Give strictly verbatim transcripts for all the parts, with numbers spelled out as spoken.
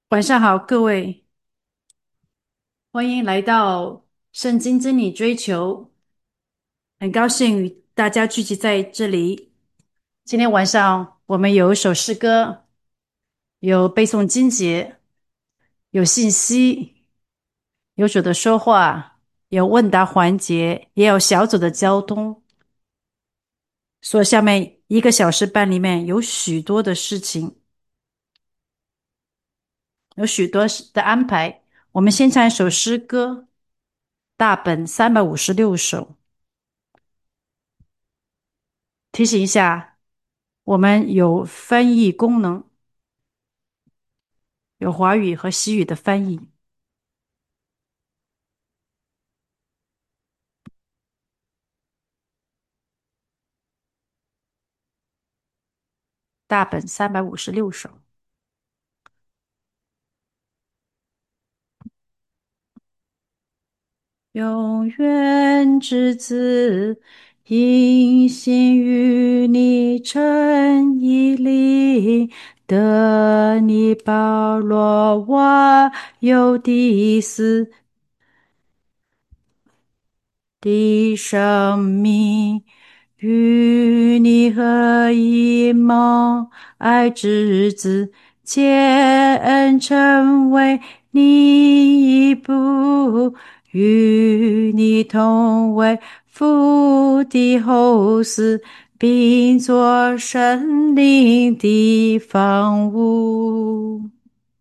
晚上好，各位，欢迎来到圣经真理追求。很高兴与大家聚集在这里。今天晚上我们有一首诗歌，有背诵经节，有信息，有主的说话，有问答环节，也有小组的交通。所以下面一个小时半里面有许多的事情，有许多的安排。我们先唱一首诗歌，大本三百五十六首。提醒一下，我们有翻译功能，有华语和西语的翻译。大本三百五十六首。永远之子，因信与你称一灵，得你保罗瓦有第四的生命，与你合一梦，爱之子，皆恩成为你一部，与你同为父的后嗣，并作神灵的房屋。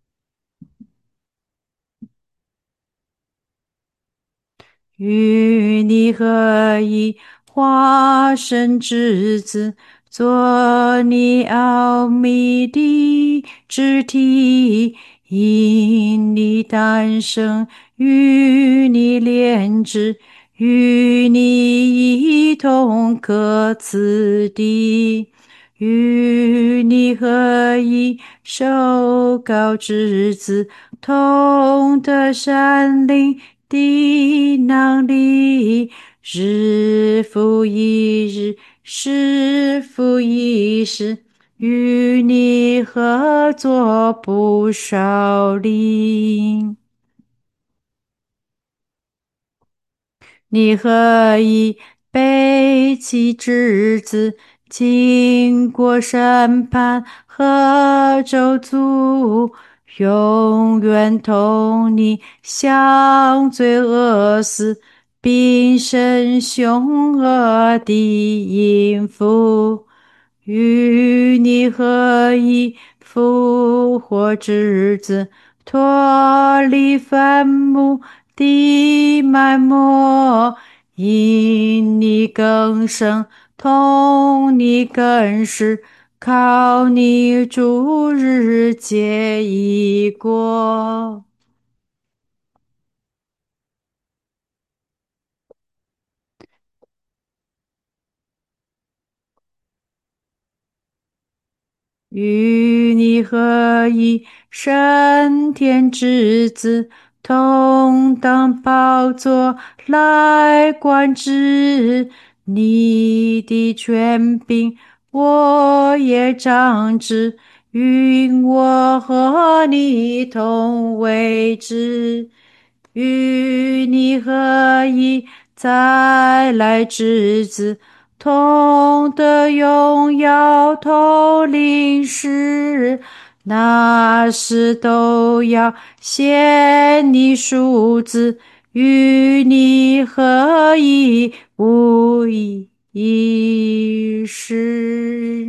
与你合一，化身之子，做你奥秘的肢体，因你诞生，与你连枝，与你一同可赐的，与你合一，受膏之子，同得山灵的能力，日复一日，时复一时，与你合作不少力。你何以背弃之子，经过审判和咒诅，永远同你相罪恶死，并生凶恶的淫妇，与你合一复活之子，脱离坟墓的埋没，因你更生，同你更是，靠你主日皆已过。与你合一，升天之子，同当宝座来管制你的权柄，我也长之，允我和你同为之。与你合一，再来之子，同得荣耀，同领事，那时都要显你数字，与你合一，无一事。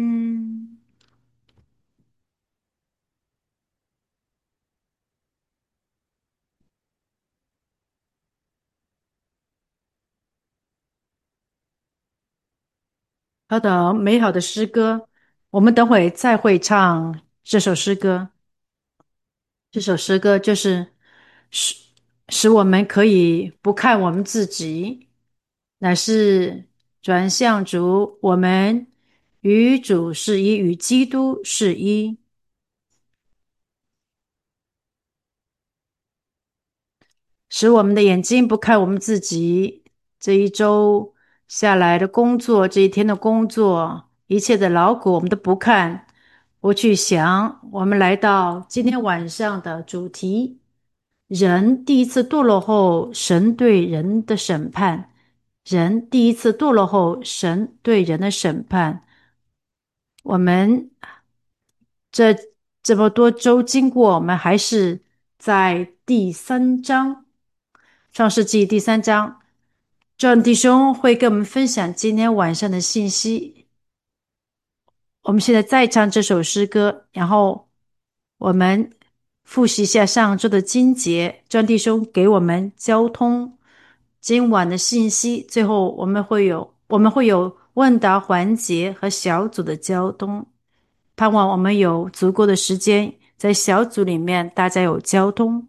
好的，美好的诗歌，我们等会再会唱这首诗歌。这首诗歌就是使使我们可以不看我们自己，乃是转向主。我们与主是一，与基督是一，使我们的眼睛不看我们自己。这一周下来的工作，这一天的工作，一切的劳苦，我们都不看。 我去想，我们来到今天晚上的主题：人第一次堕落后，神对人的审判。人第一次堕落后，神对人的审判。我们这这么多周经过，我们还是在第三章，创世纪第三章。郑弟兄会跟我们分享今天晚上的信息。我们现在再唱这首诗歌，然后我们复习一下上周的经节。张弟兄给我们交通今晚的信息，最后我们会有我们会有问答环节和小组的交通。盼望我们有足够的时间在小组里面大家有交通。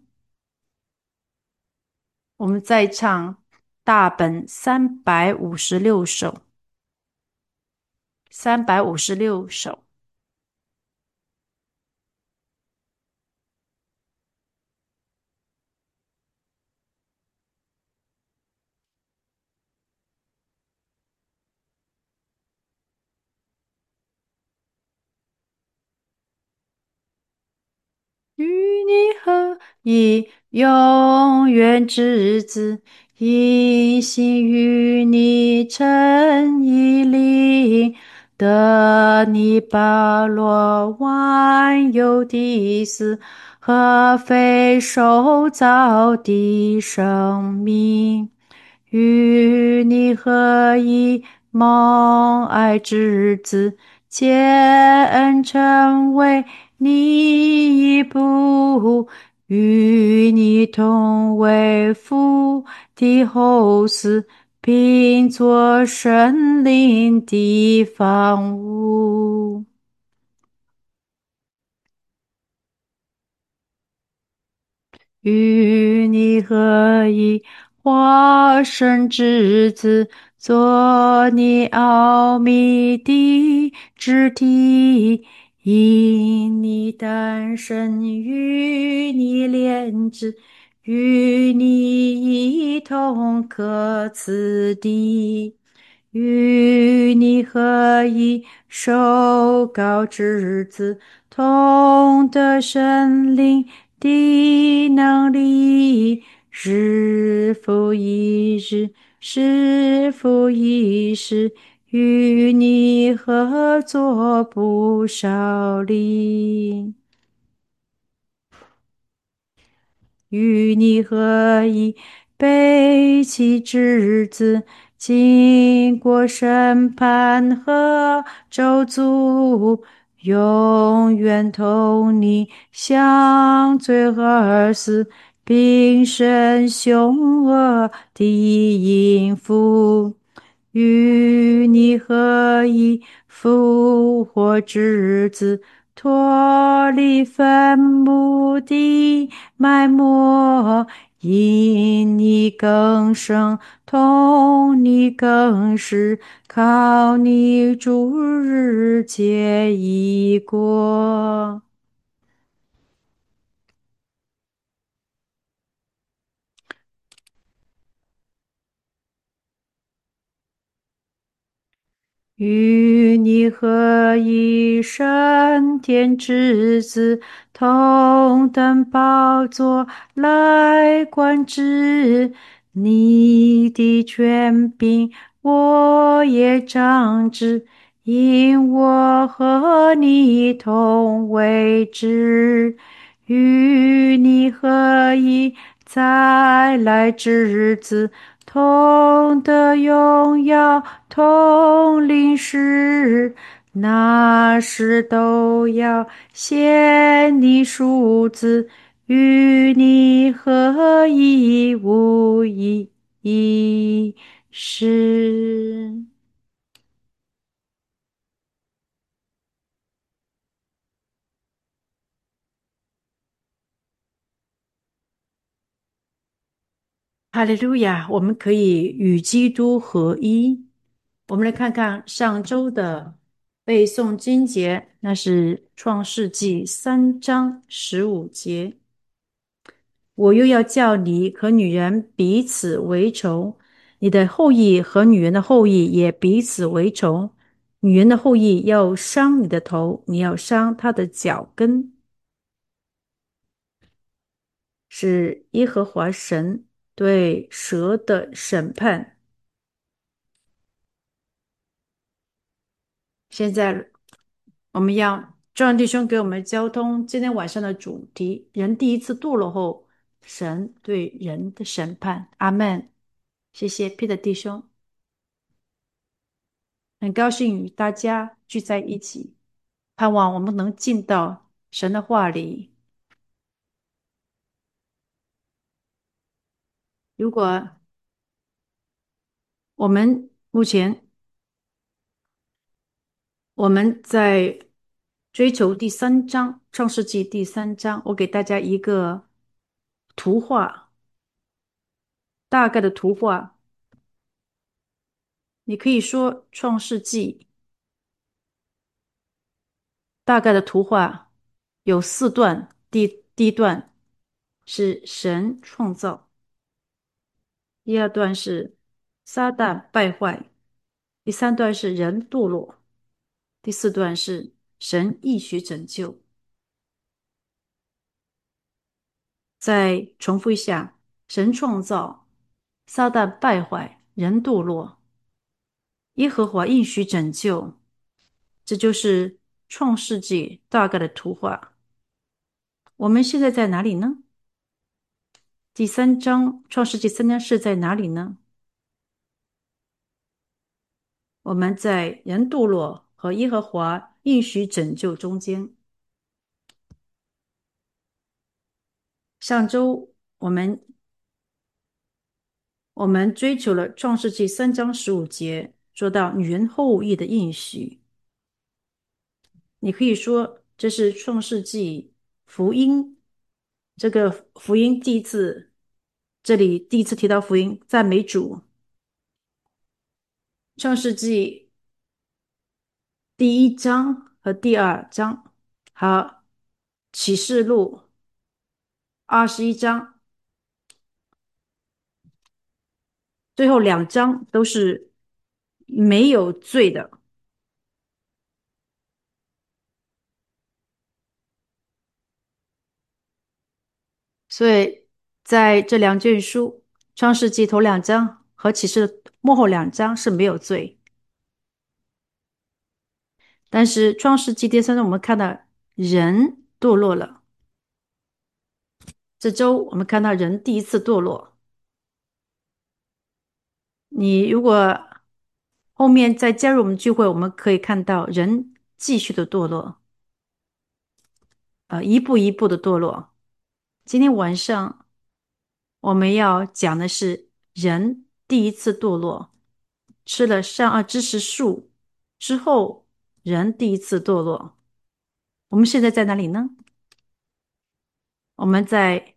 我们再唱大本三百五十六首，三百五十六首。与你合一，永远之子，一心与你称一灵，得你包罗万有的死和非受造的生命。与你合一，蒙爱之子，虔诚为你一步，与你同为父的后嗣，并作神灵的房屋。与你合一，化身之子，做你奥秘的肢体，因你诞生，与你连枝，与你一同可赐的。与你合一，受膏之子，同得神灵的能力，日复一日，日复一日，与你合作不少力。与你合一，背弃之子，经过审判和咒诅，永远同你相罪而死，并生凶恶的阴府。与你合一，复活之子，脱离坟墓的埋没，因你更生，同你更是，靠你主日皆已过。与你合一，升天之子，同等宝座来观之。你的权柄，我也长之，因我和你同为之。与你合一，再来之子，同得荣耀，同领事，那时都要献你属子，与你合一无一事。哈利路亚！我们可以与基督合一。我们来看看上周的背诵经节，那是创世纪三章十五节。我又要叫你和女人彼此为仇，你的后裔和女人的后裔也彼此为仇。 女人的后裔要伤你的头，你要伤她的脚跟，是耶和华神对蛇的审判。现在我们要众人弟兄给我们交通今天晚上的主题：人第一次堕落后，神对人的审判。阿门。谢谢 Peter 弟兄，很高兴与大家聚在一起，盼望我们能进到神的话里。如果我们目前我们在追求第三章创世纪第三章，我给大家一个图画，大概的图画。你可以说创世纪大概的图画有四段，第第一段是神创造，第二段是撒旦败坏，第三段是人堕落，第四段是神应许拯救。再重复一下：神创造，撒旦败坏，人堕落，耶和华应许拯救。这就是创世纪大概的图画。我们现在在哪里呢？第三章，创世纪三章是在哪里呢？我们在人堕落和耶和华应许拯救中间。上周我们我们追求了创世纪三章十五节，说到女人后裔的应许。你可以说这是创世纪福音，这个福音第一次，这里第一次提到福音，赞美主。创世纪第一章和第二章，和启示录二十一章，最后两章都是没有罪的。所以在这两卷书，创世纪头两章和启示幕后两章是没有罪。但是创世纪第三章我们看到人堕落了，这周我们看到人第一次堕落。你如果后面再加入我们聚会，我们可以看到人继续的堕落，呃，一步一步的堕落。今天晚上我们要讲的是人第一次堕落，吃了善恶知识树之后，人第一次堕落。我们现在在哪里呢？我们在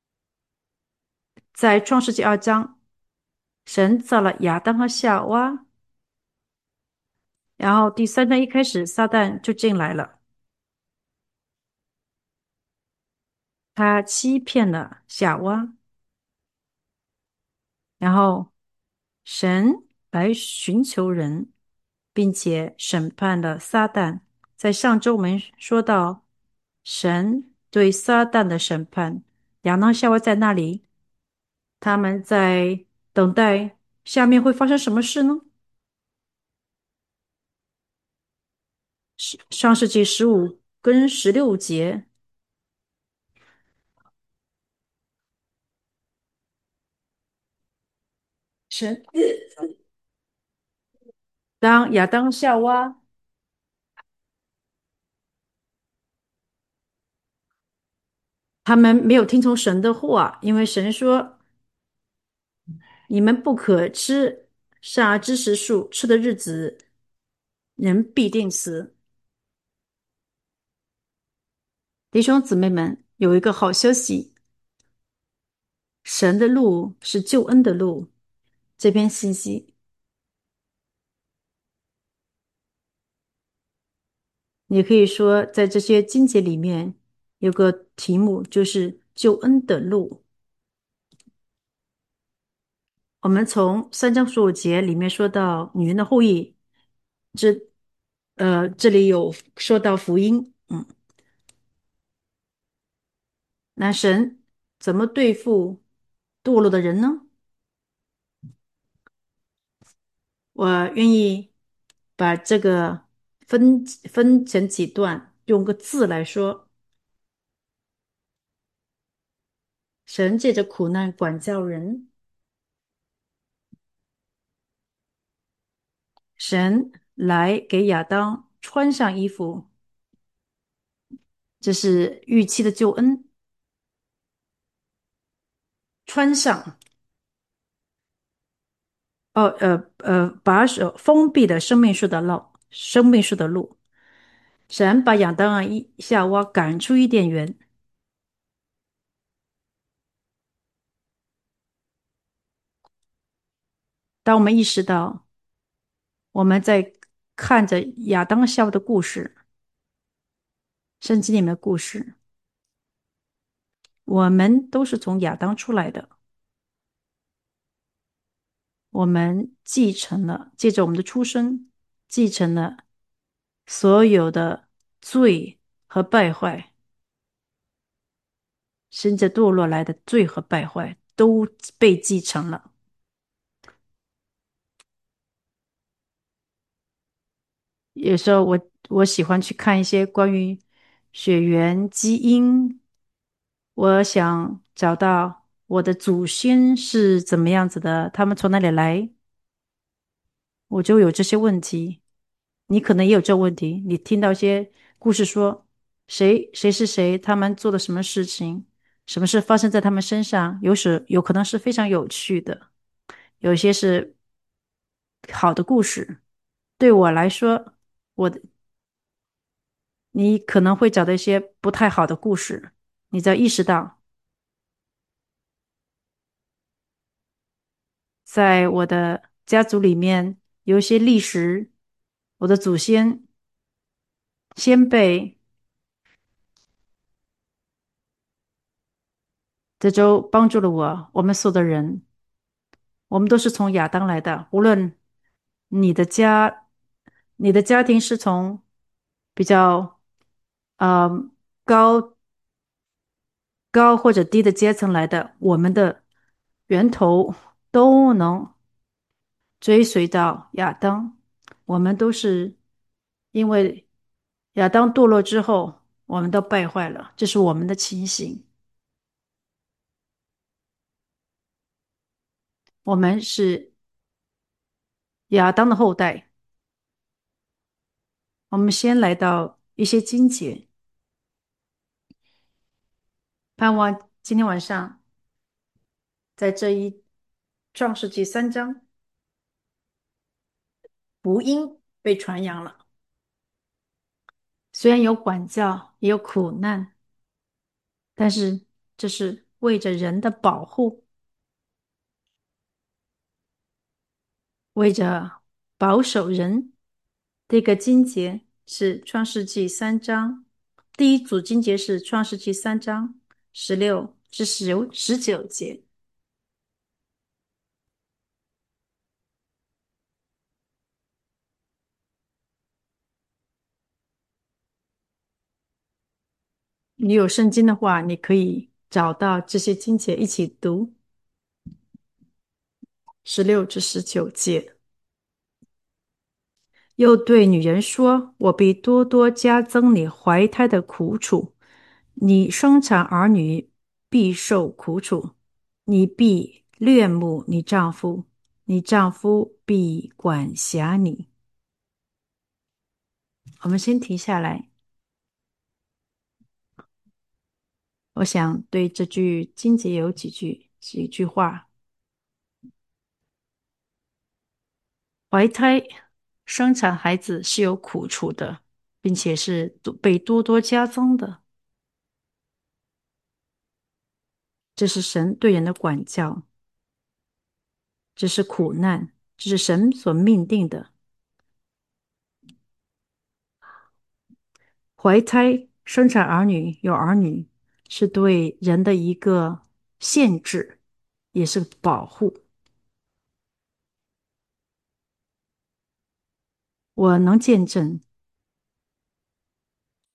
在创世纪二章，神造了亚当和夏娃，然后第三章一开始，撒旦就进来了，他欺骗了夏娃，然后神来寻求人，并且审判了撒旦。在上周我们说到神对撒旦的审判，亚当夏娃在那里，他们在等待下面会发生什么事呢？上世纪十五跟十六节，神当亚当夏娃他们没有听从神的话，因为神说你们不可吃善恶知识树，吃的日子人必定死。弟兄姊妹们，有一个好消息，神的路是救恩的路。这篇信息，你可以说在这些经节里面有个题目，就是救恩的路。我们从三章十五节里面说到女人的后裔，这呃，这里有说到福音，嗯，那神怎么对付堕落的人呢？我愿意把这个分分成几段，用个字来说，神借着苦难管教人，神来给亚当穿上衣服，这是预期的救恩，穿上。哦，呃呃，把手封闭的生命树的路，生命树的路，神把亚当啊一夏娃赶出伊甸园。当我们意识到我们在看着亚当夏娃的故事，圣经里面的故事，我们都是从亚当出来的，我们继承了，借着我们的出生，继承了所有的罪和败坏，生着堕落来的罪和败坏都被继承了。有时候我我喜欢去看一些关于血缘基因，我想找到我的祖先是怎么样子的，他们从哪里来，我就有这些问题。你可能也有这个问题，你听到一些故事说谁谁是谁，他们做了什么事情，什么事发生在他们身上，有时有可能是非常有趣的，有一些是好的故事。对我来说，我的你可能会找到一些不太好的故事，你只要意识到，在我的家族里面有一些历史，我的祖先先辈，这就帮助了我，我们所有的人，我们都是从亚当来的，无论你的家，你的家庭是从比较呃高高或者低的阶层来的，我们的源头都能追随到亚当。我们都是因为亚当堕落之后，我们都败坏了，这是我们的情形。我们是亚当的后代。我们先来到一些经节，盼望今天晚上在这一创世纪三章，福音被传扬了。虽然有管教，也有苦难，但是这是为着人的保护，为着保守人。这个经节是创世纪三章，第一组经节是创世纪三章十六至十十九节。你有圣经的话，你可以找到这些经节一起读十六至十九节。又对女人说：“我必多多加增你怀胎的苦楚，你生产儿女必受苦楚，你必恋慕你丈夫，你丈夫必管辖你。”我们先停下来，我想对这句经节有几句几句话：怀胎生产孩子是有苦楚的，并且是多被多多加增的，这是神对人的管教。这是苦难，这是神所命定的。怀胎生产儿女有儿女，是对人的一个限制，也是保护。我能见证，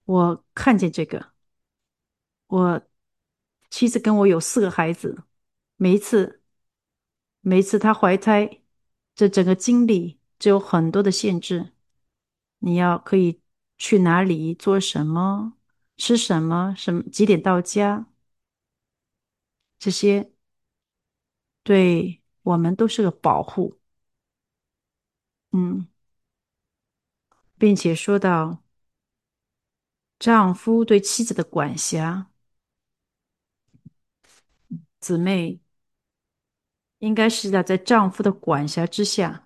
我看见这个，我妻子跟我有四个孩子，每一次每一次她怀胎，这整个经历就有很多的限制。你要可以去哪里做什么，吃什么，什么几点到家，这些对我们都是个保护。嗯，并且说到丈夫对妻子的管辖，姊妹应该是要在丈夫的管辖之下。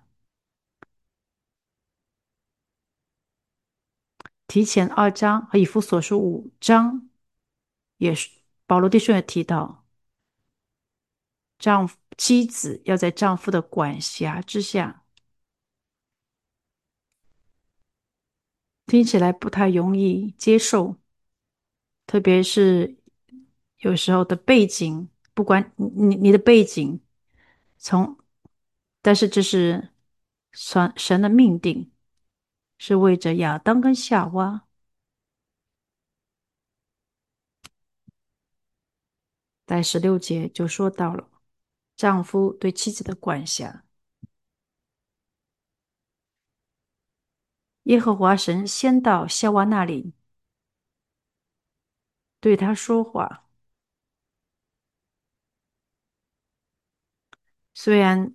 提前二章和以弗所书五章也是保罗弟兄也提到，丈夫妻子要在丈夫的管辖之下。听起来不太容易接受，特别是有时候的背景，不管你你你的背景从，但是这是神神的命定，是为着亚当跟夏娃。在十六节就说到了丈夫对妻子的管辖，耶和华神先到夏娃那里对他说话，虽然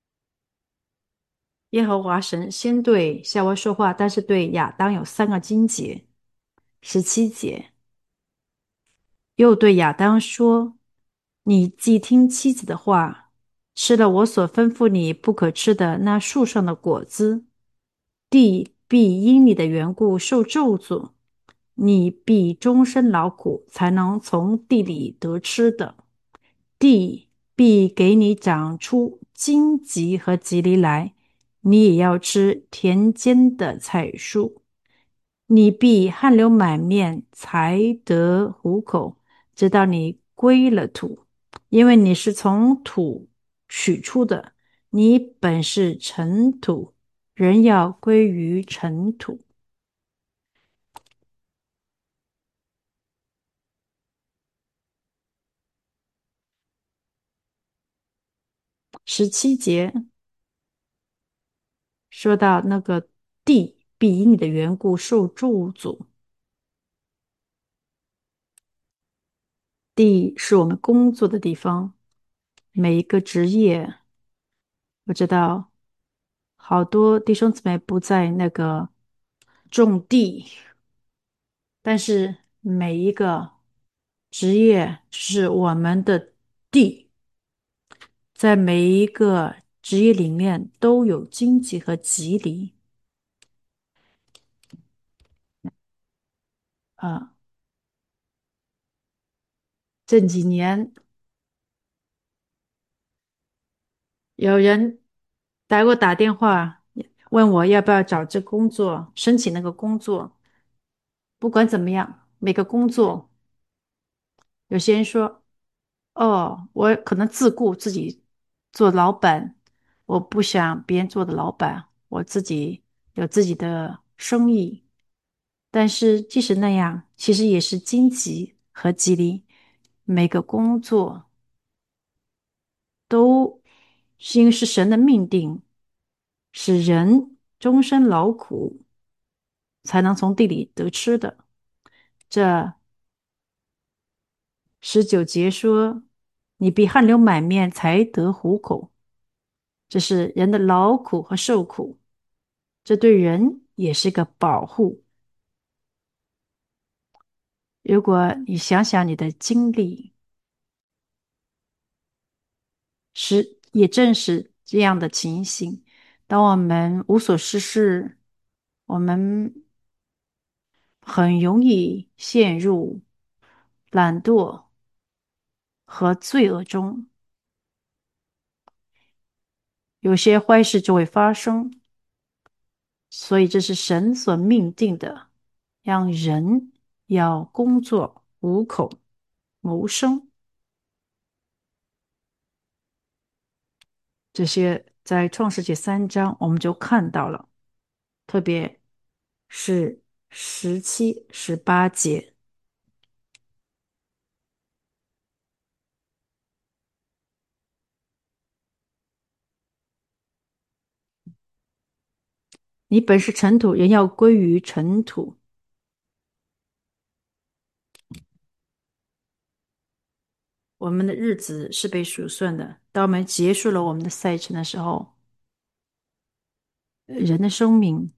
耶和华神先对夏娃说话，但是对亚当有三个经节。十七节又对亚当说：“你既听妻子的话，吃了我所吩咐你不可吃的那树上的果子，地必因你的缘故受咒诅，你必终身劳苦，才能从地里得吃的。地必给你长出荆棘和棘藜来，你也要吃田间的菜蔬。你必汗流满面，才得糊口，直到你归了土，因为你是从土取出的，你本是尘土，人要归于尘土。”十七节说到那个地必因你的缘故受咒诅，地是我们工作的地方，每一个职业，我知道好多弟兄姊妹不在那个种地，但是每一个职业是我们的地，在每一个职业里面都有荆棘和棘藜啊。这几年有人来给我打电话，问我要不要找这工作，申请那个工作。不管怎么样，每个工作，有些人说：“哦，我可能自顾自己做老板，我不想别人做的老板，我自己有自己的生意。”但是即使那样，其实也是荆棘和吉利。每个工作都是因为是神的命定，使人终身劳苦，才能从地里得吃的。这十九节说：“你必汗流满面才得糊口。”这是人的劳苦和受苦，这对人也是个保护。如果你想想你的经历，是也正是这样的情形。当我们无所事事，我们很容易陷入懒惰和罪恶中，有些坏事就会发生。所以这是神所命定的，让人要工作糊口谋生。这些在创世纪三章我们就看到了，特别是十七、十八节。你本是尘土，人要归于尘土。我们的日子是被数算的。当我们结束了我们的赛程的时候，呃人的生命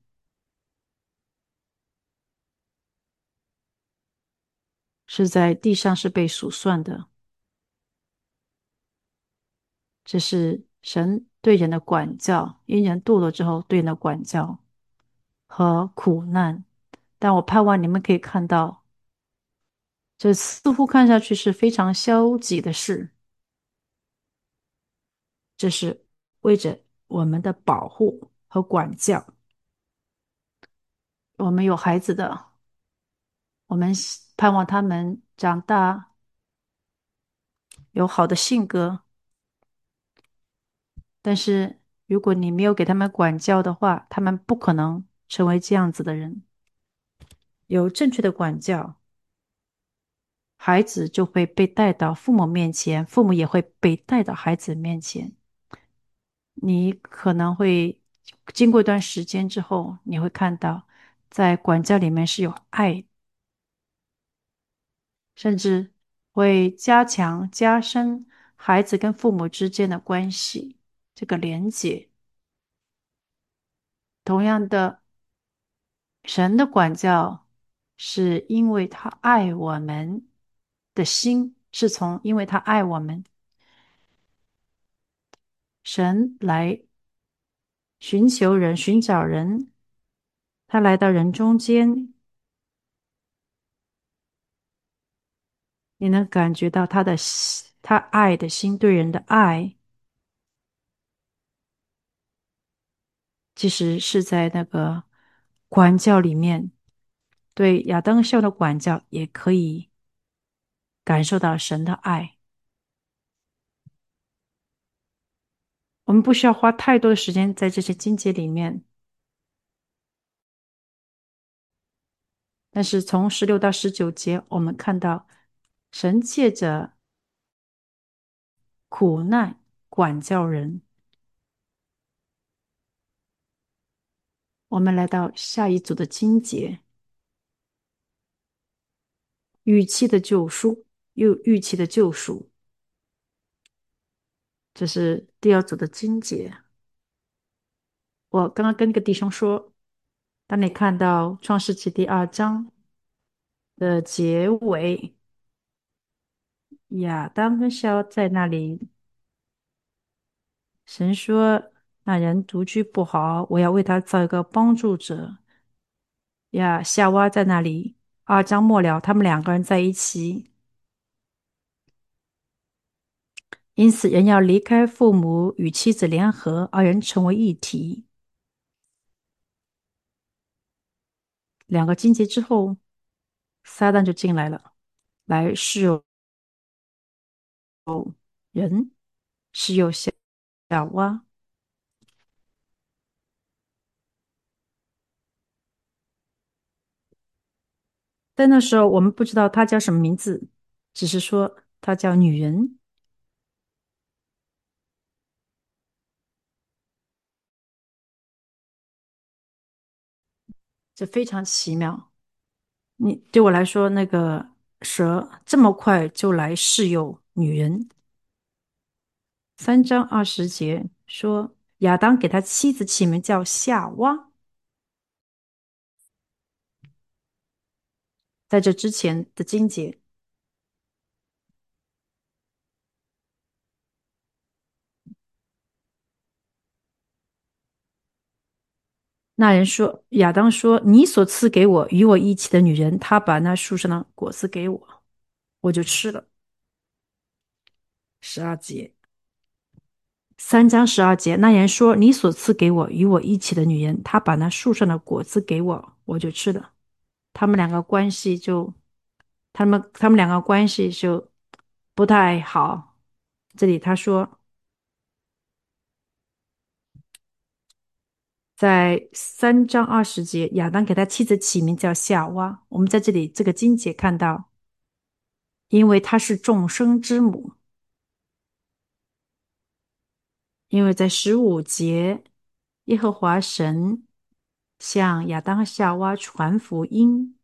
是在地上是被数算的。这是神对人的管教，因人堕落之后对人的管教和苦难。但我盼望你们可以看到，这似乎看上去是非常消极的事，这是为着我们的保护和管教。我们有孩子的，我们希盼望他们长大有好的性格，但是如果你没有给他们管教的话，他们不可能成为这样子的人。有正确的管教，孩子就会被带到父母面前，父母也会被带到孩子面前。你可能会经过一段时间之后，你会看到，在管教里面是有爱，甚至会加强、加深孩子跟父母之间的关系，这个连结。同样的，神的管教是因为他爱我们的心，是从因为他爱我们，神来寻求人、寻找人，他来到人中间，你能感觉到他的心他爱的心对人的爱，其实是在那个管教里面，对亚当夏娃的管教也可以感受到神的爱。我们不需要花太多的时间在这些经节里面，但是从十六到十九节，我们看到神借着苦难管教人。我们来到下一组的经节，预期的救赎，又预期的救赎，这是第二组的经节。我刚刚跟一个弟兄说，当你看到创世纪第二章的结尾，亚当跟夏娃在那里，神说那人独居不好，我要为他造一个帮助者。呀，夏娃在那里，二章末了，他们两个人在一起，因此人要离开父母，与妻子联合，二人成为一体。两个经节之后，撒旦就进来了，来试诱人，试诱夏夏娃。在那时候，我们不知道她叫什么名字，只是说她叫女人。这非常奇妙。你对我来说，那个蛇这么快就来试诱女人。三章二十节说，亚当给他妻子起名叫夏娃。在这之前的经节，那人说，亚当说：“你所赐给我与我一起的女人，她把那树上的果子给我，我就吃了。”十二节，三章十二节，那人说：“你所赐给我与我一起的女人，她把那树上的果子给我，我就吃了。”他们两个关系就，他们他们两个关系就不太好。这里他说， 在三章二十节，亚当给他妻子起名叫夏娃。我们在这里这个经节看到，因为她是众生之母。因为在十五节，耶和华神向亚当和夏娃传福音，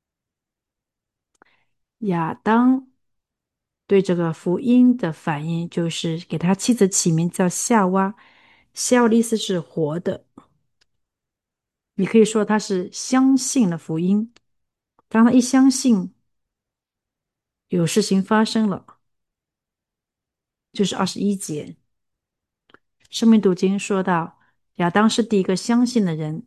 亚当对这个福音的反应就是给他妻子起名叫夏娃。夏娃的意思是活的，你可以说他是相信了福音。当他一相信，有事情发生了，就是二十一节。生命读经说到，亚当是第一个相信的人。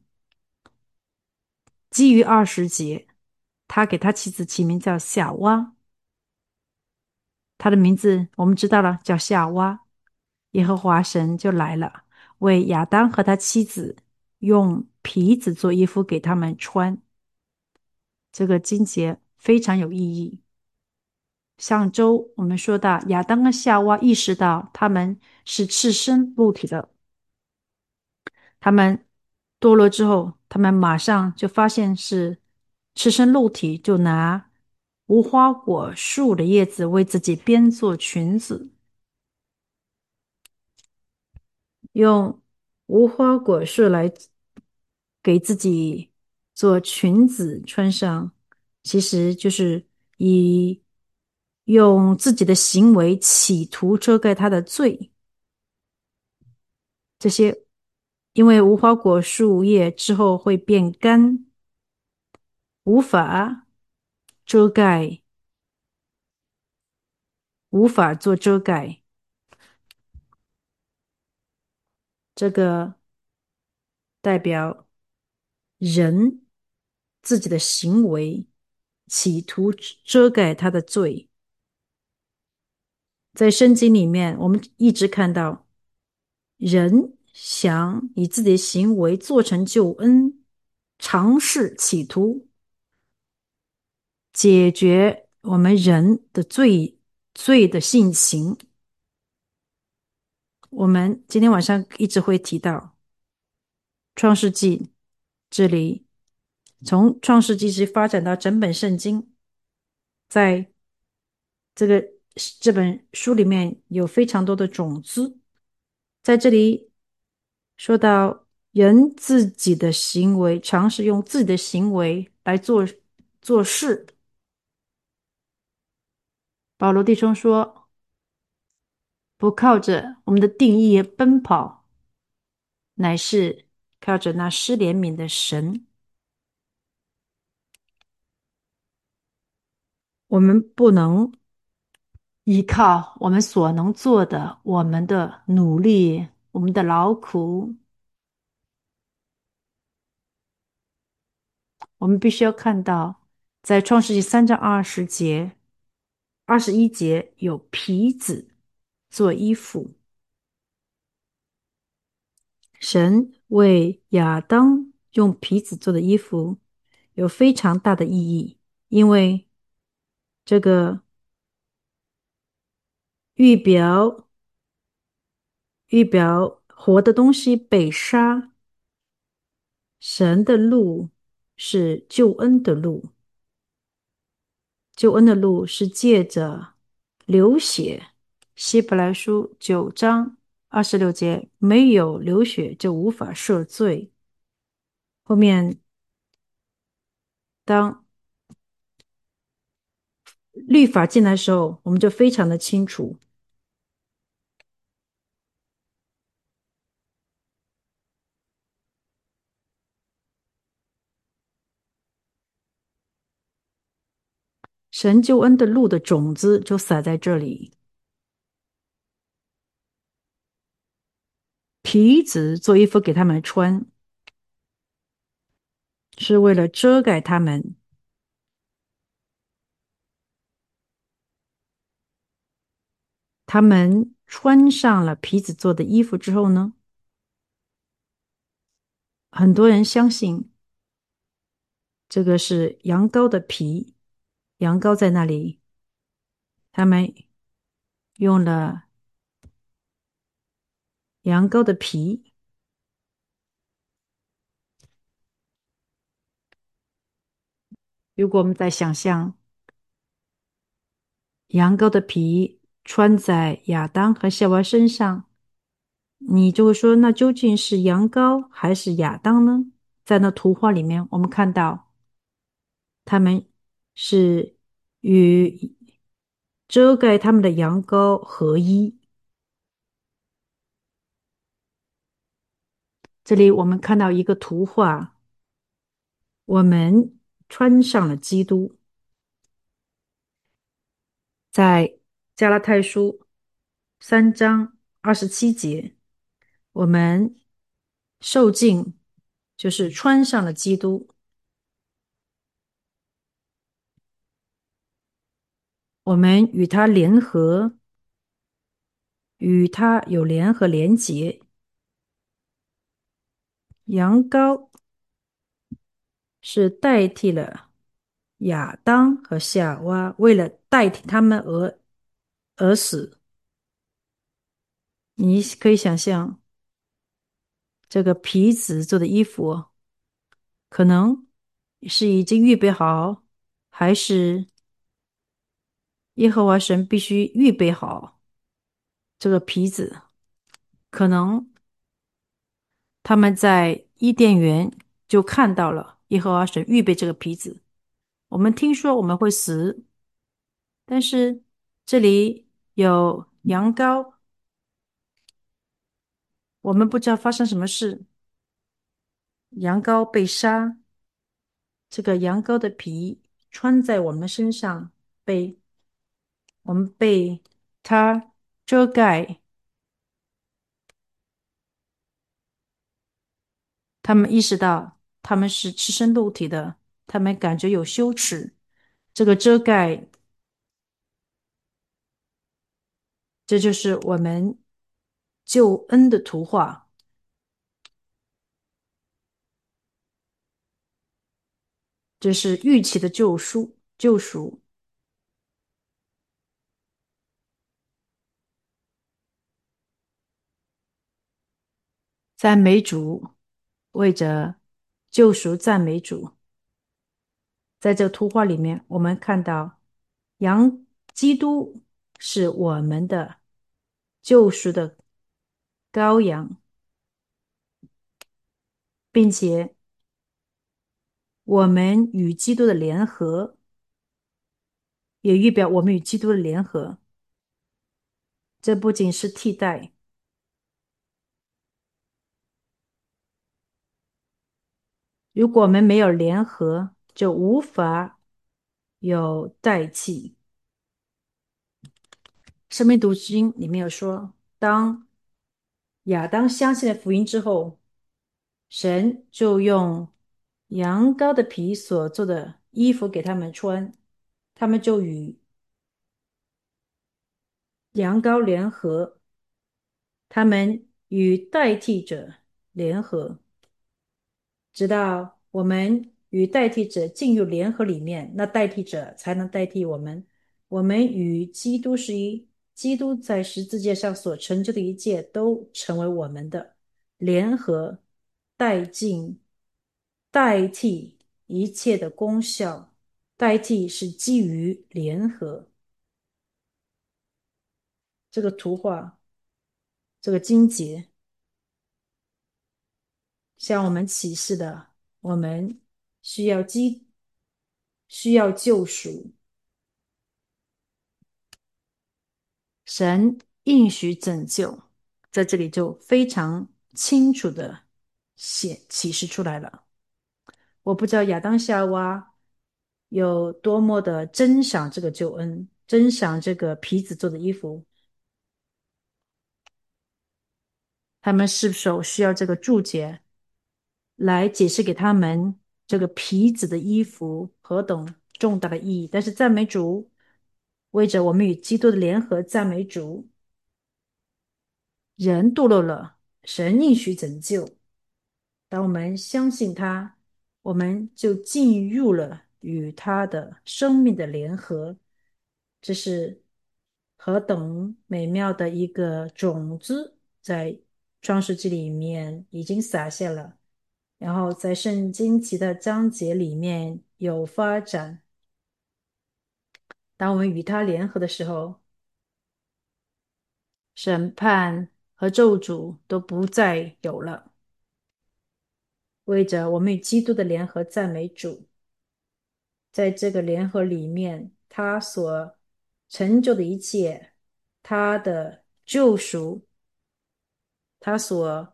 基于二十节，他给他妻子起名叫夏娃。他的名字我们知道了，叫夏娃。耶和华神就来了，为亚当和他妻子用皮子做衣服给他们穿。这个经节非常有意义。上周我们说到，亚当和夏娃意识到他们是赤身露体的，他们堕落之后，他们马上就发现是赤身露体，就拿无花果树的叶子为自己编做裙子。用无花果树来给自己做裙子穿上，其实就是以用自己的行为企图遮盖他的罪。这些因为无花果树叶之后会变干，无法遮盖，无法做遮盖。这个代表人自己的行为企图遮盖他的罪。在圣经里面，我们一直看到人想以自己的行为做成救恩，尝试企图解决我们人的罪罪的性情。我们今天晚上一直会提到创世纪，这里从创世纪一直发展到整本圣经，在这个这本书里面有非常多的种子。在这里说到人自己的行为，尝试用自己的行为来做做事。保罗弟兄说，不靠着我们的定义奔跑，乃是靠着那施怜悯的神。我们不能依靠我们所能做的，我们的努力，我们的劳苦。我们必须要看到，在创世纪三章二十节、二十一节有皮子做衣服。神为亚当用皮子做的衣服有非常大的意义，因为这个预表预表活的东西被杀，神的路是救恩的路，救恩的路是借着流血。希伯来书九章二十六节，没有流血就无法赦罪。后面当律法进来的时候，我们就非常的清楚，神救恩的路的种子就撒在这里。皮子做衣服给他们穿，是为了遮盖他们。他们穿上了皮子做的衣服之后呢，很多人相信这个是羊羔的皮，羊羔在那里，他们用了羊羔的皮如果我们在想象羊羔的皮穿在亚当和夏娃身上，你就会说，那究竟是羊羔还是亚当呢？在那图画里面，我们看到他们是与遮盖他们的羊羔合一。这里我们看到一个图画，我们穿上了基督，在加拉太书三章二十七节，我们受尽就是穿上了基督，我们与他联合，与他有联合连结。羊羔是代替了亚当和夏娃，为了代替他们而而死。你可以想象，这个皮子做的衣服，可能是已经预备好，还是耶和华神必须预备好这个皮子？可能他们在伊甸园就看到了耶和华神预备这个皮子。我们听说我们会死，但是这里有羊羔，我们不知道发生什么事。羊羔被杀，这个羊羔的皮穿在我们身上，被我们被它遮盖。他们意识到他们是赤身露体的，他们感觉有羞耻。这个遮盖，这就是我们救恩的图画，这是预期的救赎。救赎，赞美主，为着救赎赞美主。在这个图画里面，我们看到羊基督是我们的救赎的羔羊，并且我们与基督的联合，也预表我们与基督的联合。这不仅是替代，如果我们没有联合，就无法有代替。生命读经里面有说，当亚当相信了福音之后，神就用羊羔的皮所做的衣服给他们穿，他们就与羊羔联合，他们与代替者联合，直到我们与代替者进入联合里面，那代替者才能代替我们。我们与基督是一，基督在十字架上所成就的一切都成为我们的联合、代尽、代替一切的功效。代替是基于联合。这个图画，这个经节，向我们启示的，我们需要基，需要救赎。神应许拯救，在这里就非常清楚的显启示出来了。我不知道亚当夏娃有多么的珍赏这个救恩，珍赏这个皮子做的衣服，他们是否需要这个注解来解释给他们这个皮子的衣服何等重大的意义？但是赞美主，为着我们与基督的联合，赞美主。人堕落了，神应许拯救。当我们相信他，我们就进入了与他的生命的联合。这是何等美妙的一个种子，在创世纪里面已经撒下了，然后在圣经其他章节里面有发展。当我们与他联合的时候，审判和咒诅都不再有了。为着我们与基督的联合，赞美主。在这个联合里面，他所成就的一切，他的救赎，他所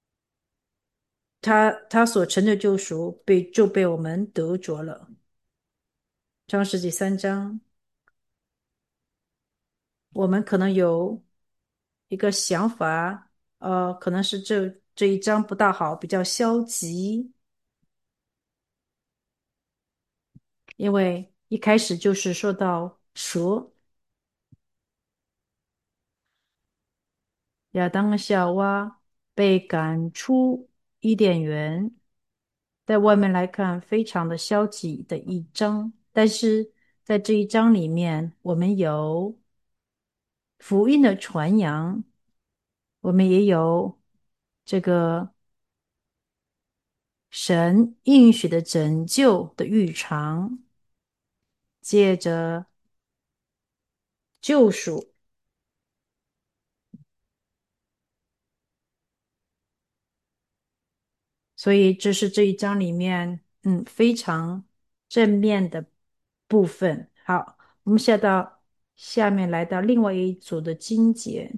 他他所成就救赎被就被我们得着了。创世纪三章，我们可能有一个想法，呃，可能是这这一章不大好，比较消极，因为一开始就是说到蛇，亚当和夏娃被赶出伊甸园，在外面来看非常的消极的一章，但是在这一章里面，我们有福音的传扬，我们也有这个神应许的拯救的预尝，借着救赎，所以这是这一章里面嗯非常正面的部分。好，我们下到下面来到另外一组的经节，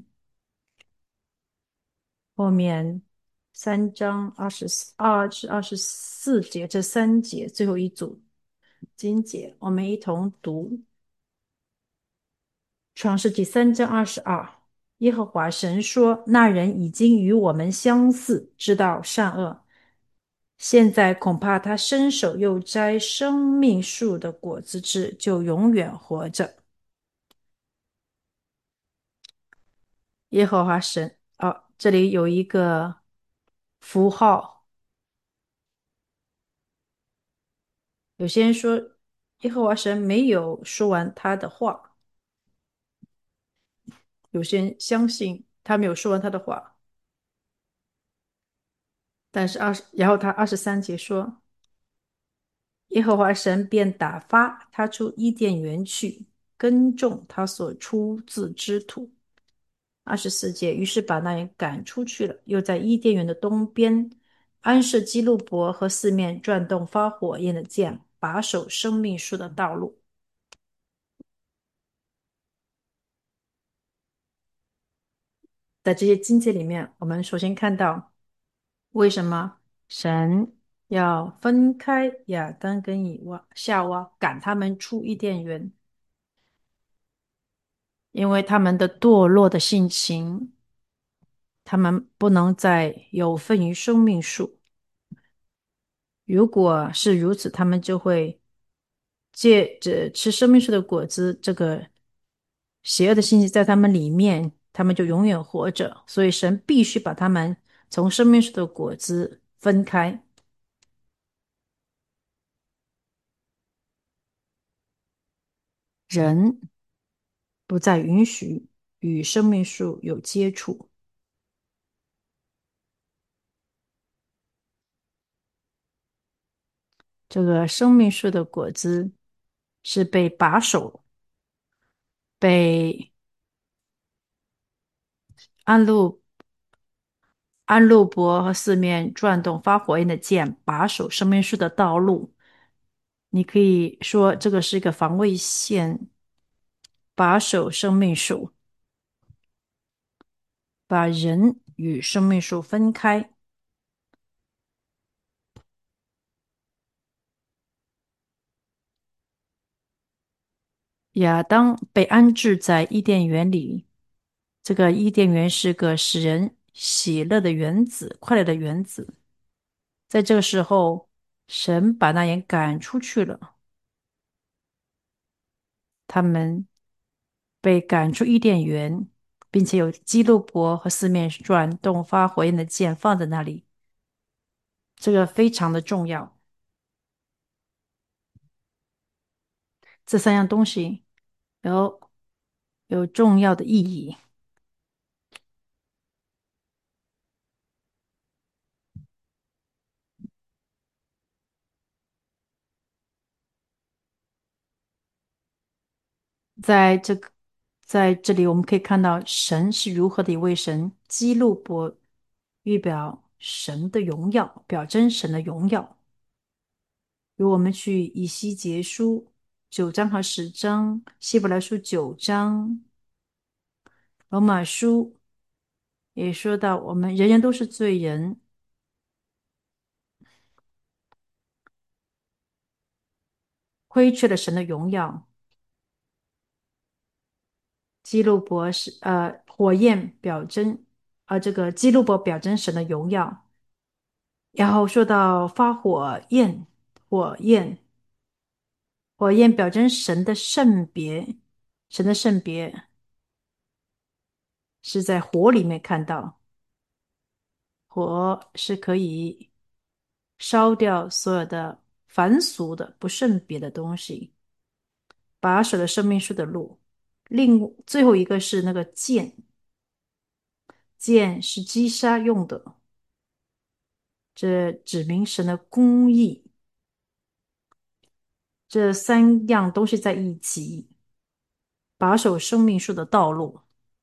后面三章二十四二至二十四节这三节最后一组经节，我们一同读。创世纪三章二十二，耶和华神说：“那人已经与我们相似，知道善恶。现在恐怕他伸手又摘生命树的果子吃，就永远活着。”耶和华神，哦，这里有一个符号，有些人说耶和华神没有说完他的话，有些人相信他没有说完他的话，但是二十，然后他二十三节说。耶和华神便打发他出伊甸园去，耕种他所出自之土。二十四节，于是把那人赶出去了，又在伊甸园的东边安设基路伯和四面转动发火焰的剑，把守生命树的道路。在这些经节里面，我们首先看到为什么神要分开亚当跟以娃夏娃，赶他们出伊甸园，因为他们的堕落的性情。他们不能再有份于生命树。如果是如此，他们就会借着吃生命树的果子，这个邪恶的信息在他们里面，他们就永远活着。所以神必须把他们从生命树的果子分开，人不再允许与生命树有接触。这个生命树的果子是被把守、被安路安陆伯和四面转动发火焰的剑把守生命树的道路。你可以说这个是一个防卫线，把守生命树，把人与生命树分开。亚当被安置在伊甸园里，这个伊甸园是个使人喜乐的园子，快乐的园子。在这个时候，神把那人赶出去了，他们被赶出伊甸园，并且有基路伯和四面转动发火焰的剑放在那里，这个非常的重要。这三样东西有有重要的意义。 在这个在这里，我们可以看到神是如何的一位神，基路伯预表神的荣耀，表征神的荣耀。如我们去以西结书九章和十章，希伯来书九章，罗马书也说到，我们人人都是罪人，亏缺了神的荣耀。基路伯是呃火焰表征，呃这个基路伯表征神的荣耀。然后说到发火焰，火焰，火焰表征神的圣别，神的圣别是在火里面看到，火是可以烧掉所有的凡俗的、不圣别的东西，把守了生命树的路。另最后一个是那个剑，剑是击杀用的，这指明神的公义。这三样东西在一起，把守生命树的道路。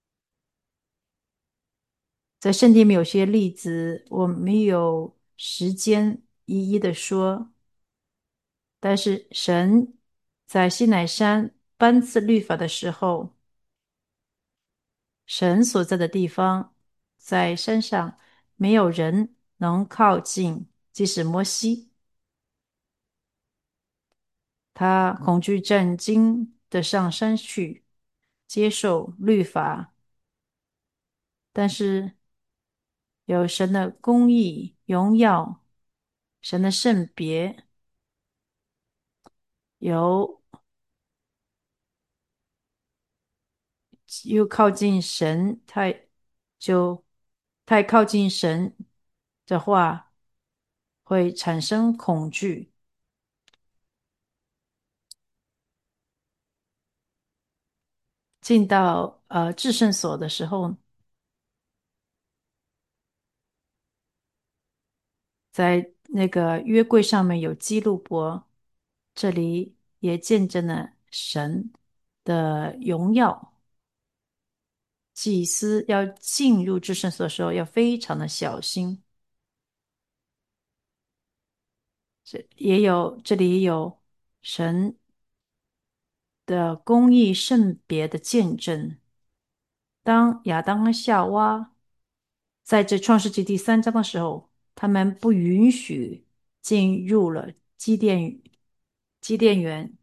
在圣经里面有些例子，我没有时间一一的说，但是神在西乃山颁赐律法的时候，神所在的地方，在山上没有人能靠近，即使摩西，他恐惧战惊的上山去接受律法，但是有神的公义、荣耀、神的圣别，有又靠近神，太就太靠近神的话，会产生恐惧。进到呃至圣所的时候，在那个约柜上面有基路伯，这里也见证了神的荣耀。祭司要进入至圣所的时候，要非常的小心。这也有，这里也有神的公义圣别的见证。当亚当和夏娃在这创世纪第三章的时候，他们不允许进入了基甸基甸园，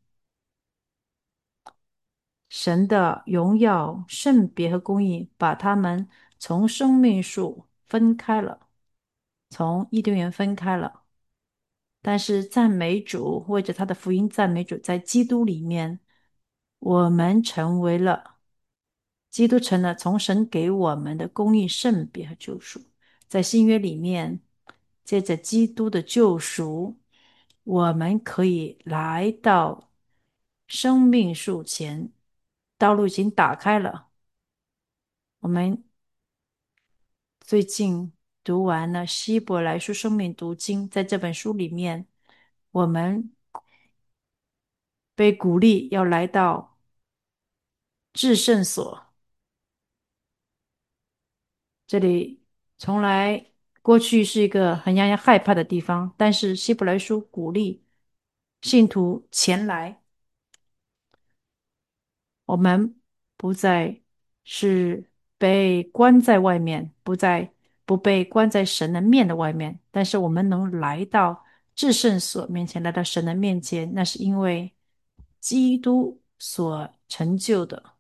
神的荣耀、圣别和公义把他们从生命树分开了，从伊甸园分开了。但是赞美主，为着他的福音赞美主，在基督里面，我们成为了基督成了从神给我们的公义、圣别和救赎。在新约里面，借着基督的救赎，我们可以来到生命树前，道路已经打开了。我们最近读完了希伯来书生命读经，在这本书里面，我们被鼓励要来到至圣所。这里从来过去是一个很让人害怕的地方，但是希伯来书鼓励信徒前来，我们不再是被关在外面，不再不被关在神的面的外面，但是我们能来到至圣所面前，来到神的面前，那是因为基督所成就的。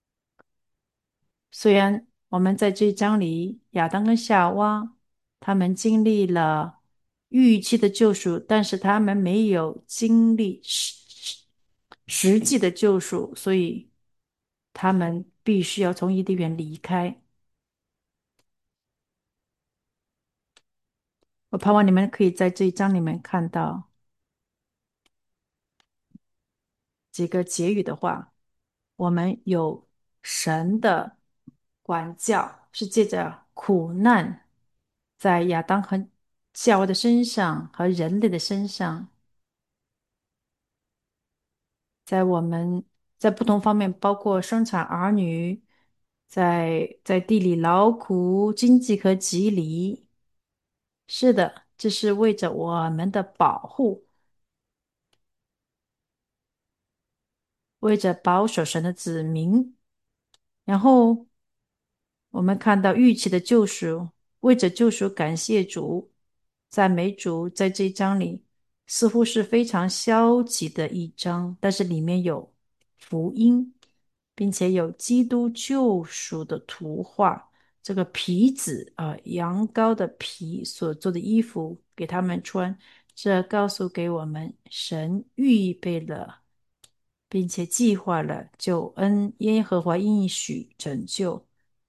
虽然我们在这一章里，亚当跟夏娃他们经历了预期的救赎，但是他们没有经历实实际的救赎，所以他们必须要从伊甸园离开。我盼望你们可以在这一章里面看到几个结语的话。我们有神的管教，是借着苦难，在亚当和夏娃的身上和人类的身上，在我们在不同方面，包括生产儿女，在在地里劳苦，经济和吉利。是的，这是为着我们的保护，为着保守神的子民。然后我们看到预期的救赎，为着救赎感谢主，赞美主。在这一章里，似乎是非常消极的一章，但是里面有福音，并且有基督救赎的图画。这个皮子啊、呃羊羔的皮所做的衣服给他们穿，这告诉给我们，神预备了，并且计划了救恩，耶和华应许拯救。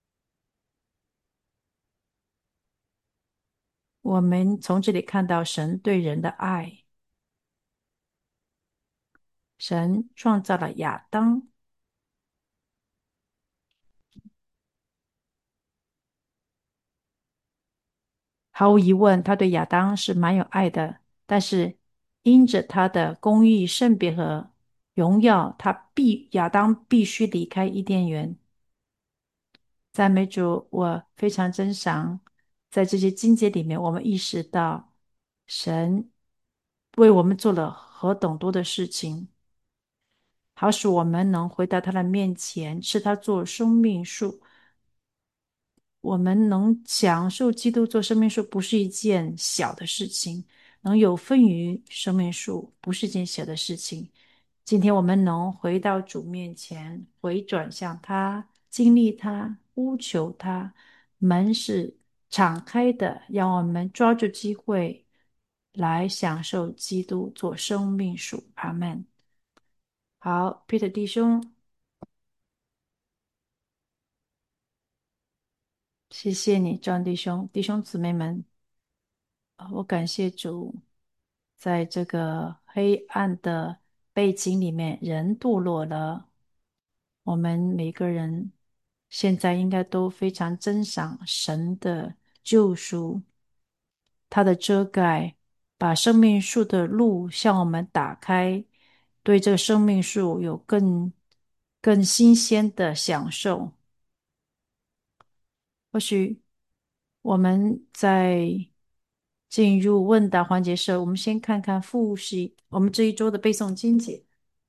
我们从这里看到神对人的爱。神创造了亚当，毫无疑问，他对亚当是蛮有爱的。但是因着他的公义、圣别和荣耀，他必亚当必须离开伊甸园。赞美主，我非常珍赏，在这些经节里面，我们意识到神为我们做了何等多的事情，好使我们能回到他的面前，吃他做生命树。我们能享受基督做生命树，不是一件小的事情；能有份于生命树，不是一件小的事情。今天我们能回到主面前，回转向他，经历他，呼求他，门是敞开的，让我们抓住机会来享受基督做生命树。阿门。好，Peter 弟兄，谢谢你，张弟兄，弟兄姊妹们。啊我感谢主，在这个黑暗的背景里面，人堕落了。我们每个人现在应该都非常珍赏神的救赎，他的遮盖，把生命树的路向我们打开，对这个生命树有更更新鲜的享受。或许我们在进入问答环节时，我们先看看复习我们这一周的背诵经节。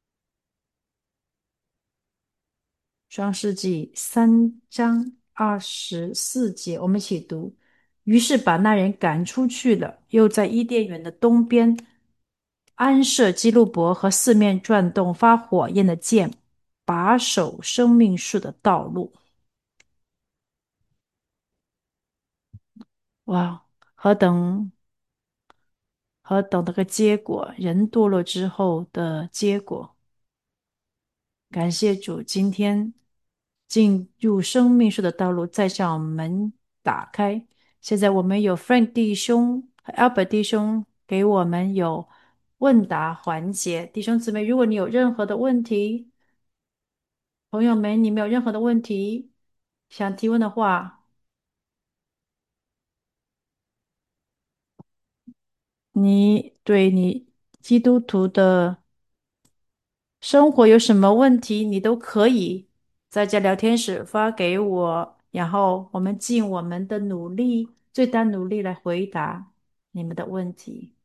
创世纪三章二十四节，我们一起读。于是把那人赶出去了，又在伊甸园的东边安设基路伯和四面转动发火焰的剑，把守生命树的道路。哇，何等何等的个结果！人堕落之后的结果。感谢主，今天进入生命树的道路再向我们打开。现在我们有 Frank 弟兄和 Albert 弟兄给我们有问答环节。弟兄姊妹，如果你有任何的问题，朋友们，你没有任何的问题想提问的话，你对你基督徒的生活有什么问题，你都可以在这聊天室发给我，然后我们尽我们的努力，最大努力来回答你们的问题。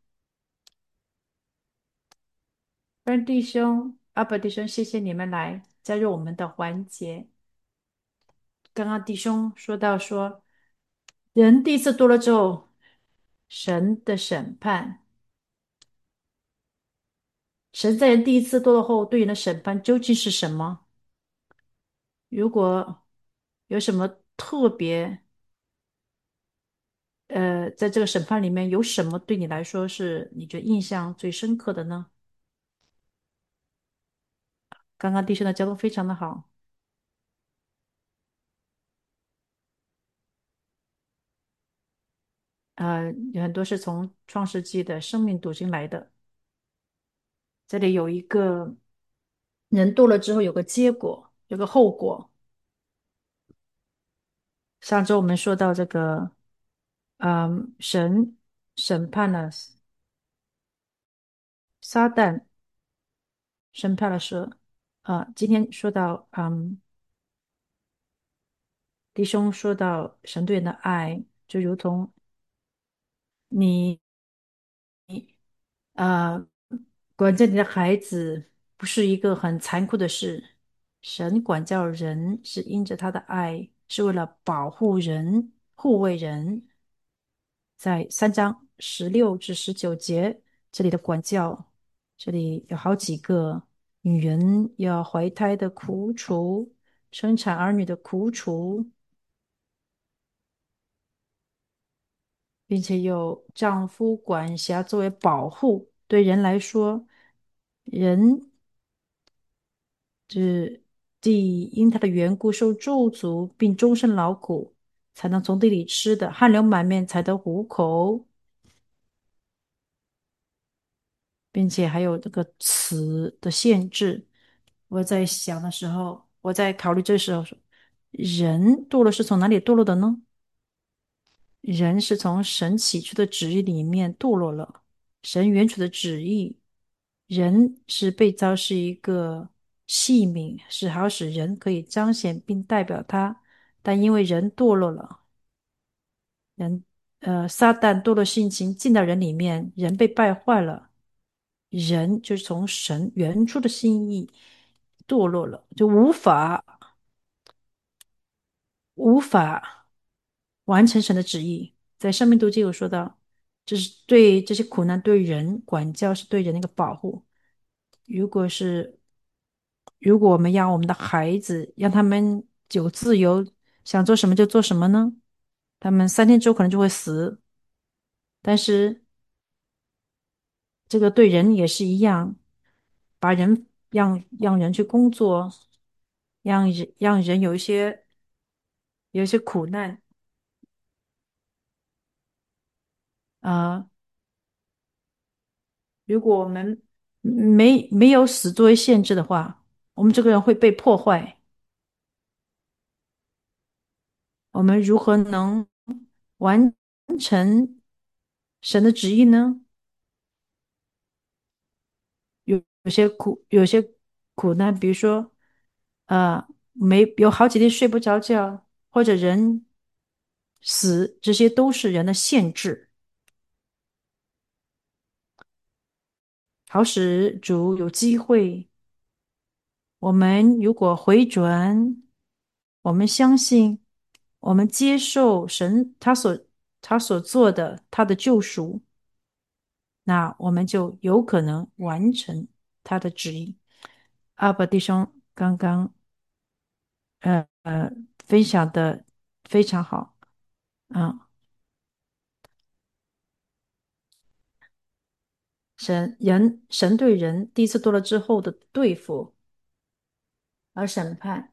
不然弟兄、阿伯弟兄，谢谢你们来加入我们的环节。刚刚弟兄说到说，人第一次堕落之后，神的审判，神在人第一次堕落后对人的审判究竟是什么？如果有什么特别呃，在这个审判里面有什么对你来说是你觉得印象最深刻的呢？刚刚弟兄的交通非常的好，呃，有很多是从创世纪的生命读经来的。这里有一个人堕了之后有个结果，有个后果。上周我们说到这个，嗯，神审判了撒旦，审判了蛇。 啊，今天说到，嗯，弟兄说到神对人的爱，就如同你呃管教你的孩子，不是一个很残酷的事。神管教人是因着他的爱，是为了保护人、护卫人。在三章十六至十九节这里的管教，这里有好几个女人要怀胎的苦楚，生产儿女的苦楚，并且有丈夫管辖作为保护。对人来说，人是既因他的缘故受咒诅，并终身劳苦，才能从地里吃的，汗流满面才得糊口，并且还有这个词的限制。我在想的时候，我在考虑这时候说，人堕落是从哪里堕落的呢？人是从神起初的旨意里面堕落了，神原初的旨意，人是被造是一个器皿，是好使人可以彰显并代表他，但因为人堕落了，人呃撒旦堕落性情进到人里面，人被败坏了，人就是从神原初的心意堕落了，就无法无法完成神的旨意。在生命读经有说到，这是对这些苦难对人管教是对人的一个保护。如果是如果我们让我们的孩子让他们有自由，想做什么就做什么呢？他们三天之后可能就会死。但是这个对人也是一样，把人让让人去工作，让人让人有一些有一些苦难啊、呃如果我们没没有死作为限制的话，我们这个人会被破坏。我们如何能完成神的旨意呢？有有些苦，有些苦难，比如说，呃，没有好几天睡不着觉，或者人死，这些都是人的限制。好使主有机会，我们如果回转，我们相信，我们接受神他所他所做的他的救赎，那我们就有可能完成他的旨意。阿伯弟兄刚刚呃呃分享的非常好，啊，神人神对人第一次堕落之后的对付而审判，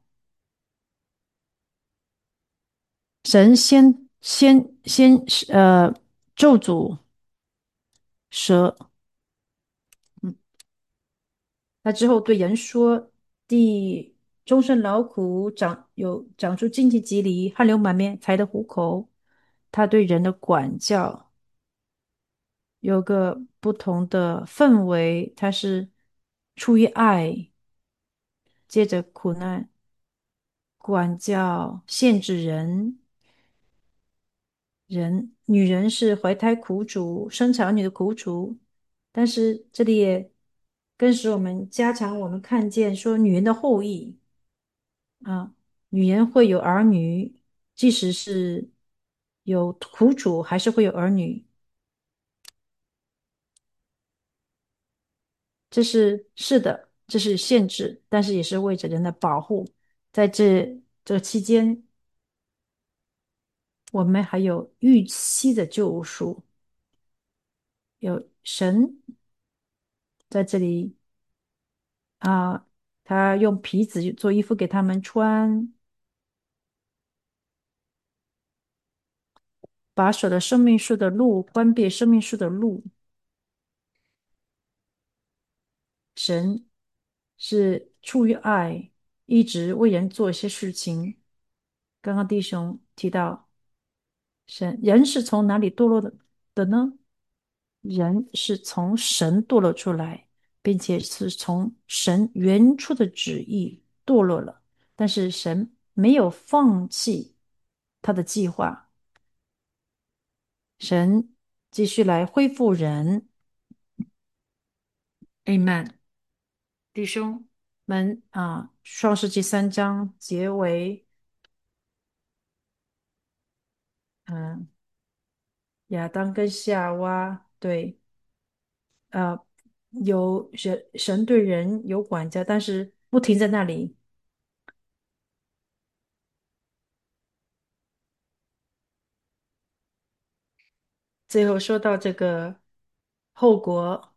神先先先呃咒诅蛇，嗯，他之后对人说：地终身劳苦，长有长出荆棘棘藜，汗流满面才得糊口。他对人的管教有个不同的氛围，他是出于爱，借着苦难管教限制人。人女人是怀胎苦主，生产儿女的苦主，但是这里也更使我们加强我们看见说女人的后裔。啊，女人会有儿女，即使是有苦楚，还是会有儿女。这是是的，这是限制，但是也是为着人的保护。在这这期间，我们还有预期的救赎，有神在这里啊，他用皮子做衣服给他们穿，把守了生命树的路关闭生命树的路。神是出于爱，一直为人做一些事情。刚刚弟兄提到，神人是从哪里堕落的的呢？人是从神堕落出来， 并且是从神原初的旨意堕落了。但是神没有放弃他的计划，神继续来恢复人。Amen。弟兄们啊，创世纪三章结为嗯亚当跟夏娃对呃有神神对人有管教，但是不停在那里。最后说到这个后果，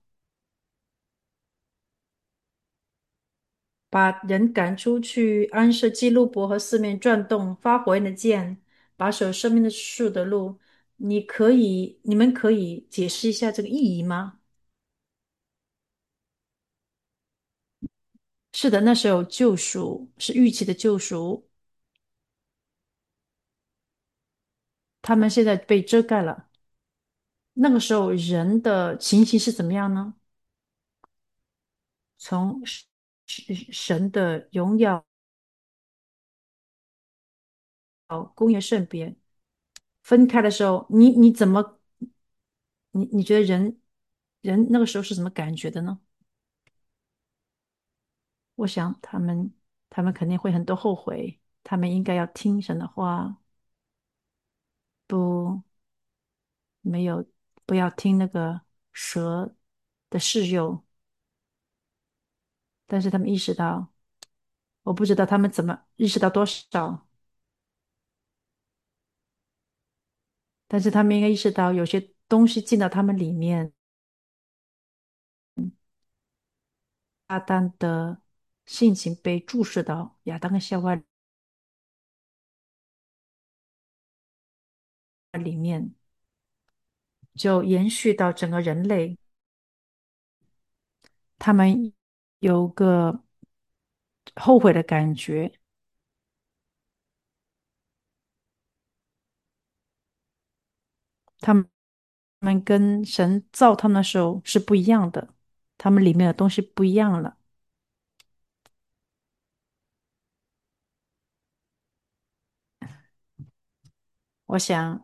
把人赶出去，安设基路伯和四面转动发火焰的剑，把守生命的树的路。你可以，你们可以解释一下这个意义吗？是的，那时候救赎是预期的救赎，他们现在被遮盖了。那个时候人的情形是怎么样呢？从神神的荣耀、公义圣别分开的时候，你你怎么你你觉得人人那个时候是怎么感觉的呢？我想他们他们肯定会很多后悔，他们应该要听神的话，不没有不要听那个蛇的示诱。但是他们意识到，我不知道他们怎么意识到多少，但是他们应该意识到有些东西进到他们里面，撒旦的性情被注视到亚当跟夏娃里面，就延续到整个人类。他们有个后悔的感觉，他们他们跟神造他们的时候是不一样的，他们里面的东西不一样了。我想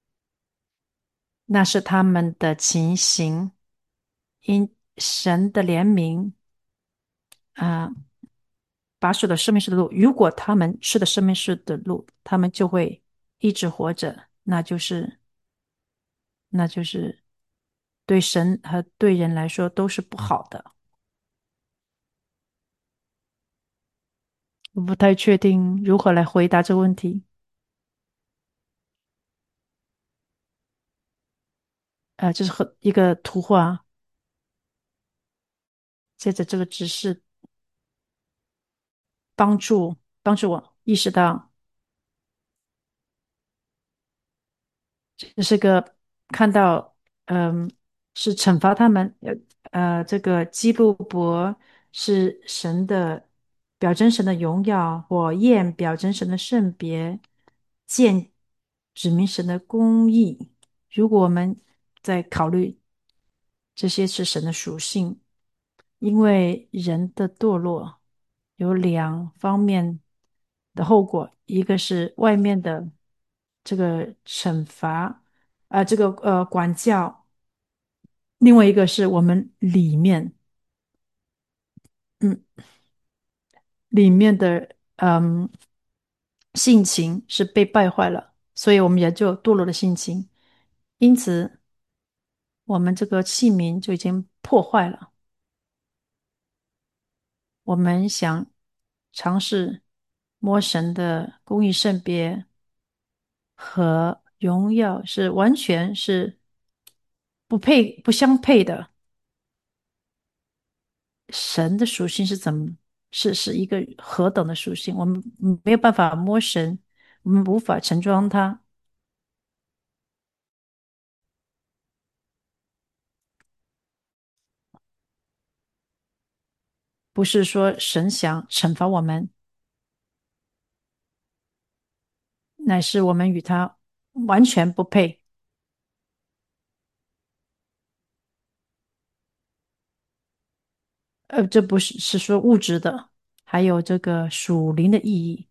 那是他们的情形，因神的怜悯啊，把守的生命树的路。如果他们是的生命树的路，他们就会一直活着，那就是那就是对神和对人来说都是不好的。我不太确定如何来回答这个问题。呃，这是和一个图画，接着这个指示帮助帮助我意识到，这是个看到，嗯，是惩罚他们，呃呃，这个基路伯是神的表征，神的荣耀，火焰表征神的圣别，剑指明神的公义。如果我们在考虑这些是神的属性，因为人的堕落有两方面的后果，一个是外面的这个惩罚，啊、这个呃管教，另外一个是我们里面，嗯，里面的嗯性情是被败坏了，所以我们也就有堕落的性情，因此我们这个器皿就已经破坏了。我们想尝试摸神的公义圣别和荣耀是完全是不配不相配的。神的属性是怎么是是一个何等的属性？我们没有办法摸神，我们无法盛装它。不是说神想惩罚我们，乃是我们与他完全不配。 呃，这不是是说物质的，还有这个属灵的意义。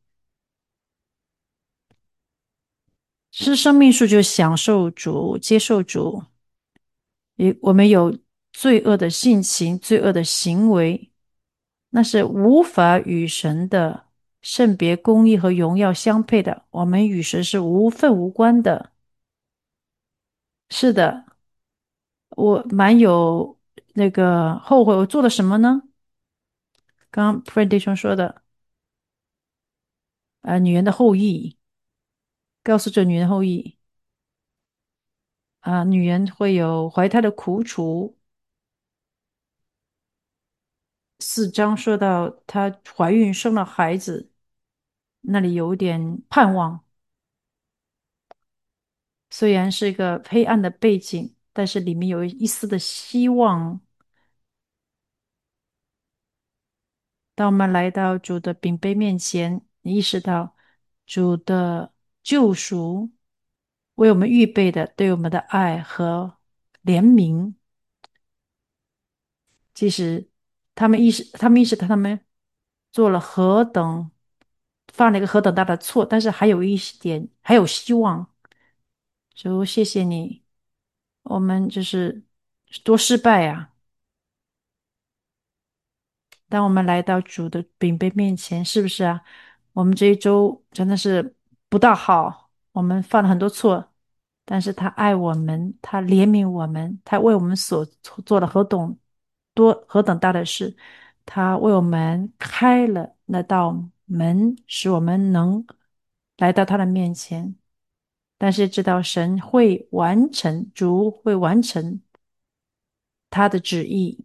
是生命树就享受主、接受主，也我们有罪恶的性情、罪恶的行为，那是无法与神的圣别、公义和荣耀相配的。我们与神是无份无关的。是的，我蛮有那个后悔，我做了什么呢？刚刚 f r e d 弟兄说的，呃，女人的后裔，告诉这女人后裔啊、女人会有怀胎的苦楚。四章说到她怀孕生了孩子，那里有点盼望，虽然是一个黑暗的背景，但是里面有一丝的希望。当我们来到主的饼杯面前，你意识到主的救赎为我们预备的对我们的爱和怜悯，即使他们意识，他们意识到他们做了何等，犯了一个何等大的错，但是还有一点，还有希望。主，谢谢你，我们就是多失败呀、当我们来到主的饼杯面前，是不是啊？我们这一周真的是不大好，我们犯了很多错，但是他爱我们，他怜悯我们，他为我们所做了何等多何等大的事，他为我们开了那道门，使我们能来到他的面前。但是知道神会完成，主会完成他的旨意。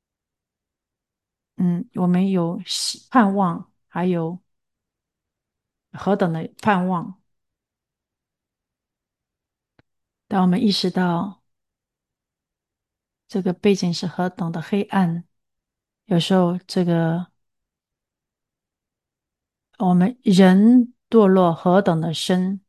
嗯，我们有希盼望，还有何等的盼望。当我们意识到这个背景是何等的黑暗，有时候这个我们人堕落何等的深，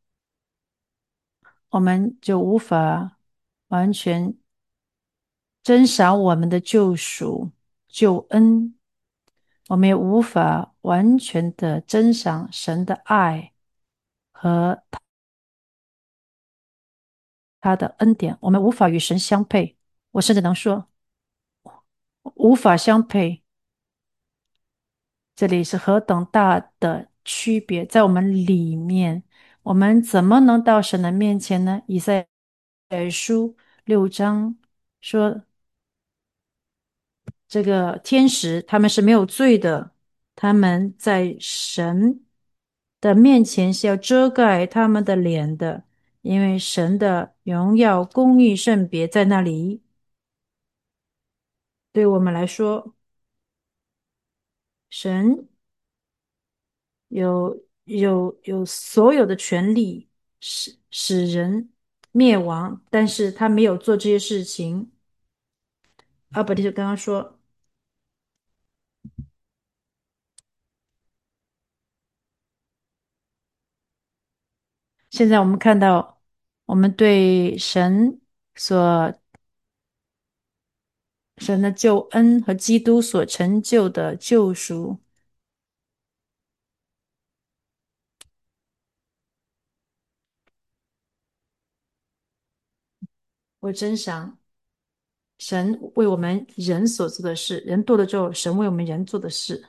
我们就无法完全珍赏我们的救赎、救恩，我们也无法完全的珍赏神的爱和他的恩典，我们无法与神相配。我甚至能说无法相配。这里是何等大的区别，在我们里面，我们怎么能到神的面前呢？以赛亚书六章说，这个天使他们是没有罪的，他们在神的面前是要遮盖他们的脸的，因为神的荣耀、公义、圣别在那里。对我们来说，神有有有所有的权利使使人灭亡，但是他没有做这些事情。阿伯特就刚刚说，现在我们看到我们对神所神的救恩和基督所成就的救赎，我真想神为我们人所做的事，人堕了之后，神为我们人做的事，